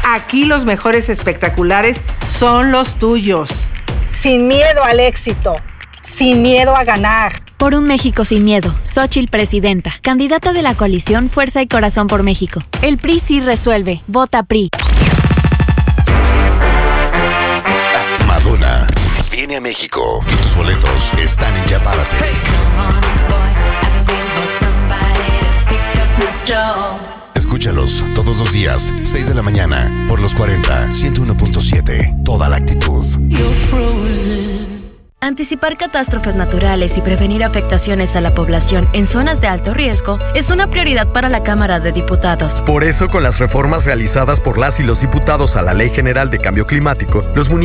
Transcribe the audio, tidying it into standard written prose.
Aquí los mejores espectaculares son los tuyos. Sin miedo al éxito, sin miedo a ganar. Por un México sin miedo, Xóchitl Presidenta, candidata de la coalición Fuerza y Corazón por México. El PRI sí resuelve. Vota PRI. Madonna viene a México. Tus boletos están en Ya Párate. Escúchalos todos los días, 6 de la mañana, por los 40, 101.7. Toda la actitud. Anticipar catástrofes naturales y prevenir afectaciones a la población en zonas de alto riesgo es una prioridad para la Cámara de Diputados. Por eso, con las reformas realizadas por las y los diputados a la Ley General de Cambio Climático, los municipios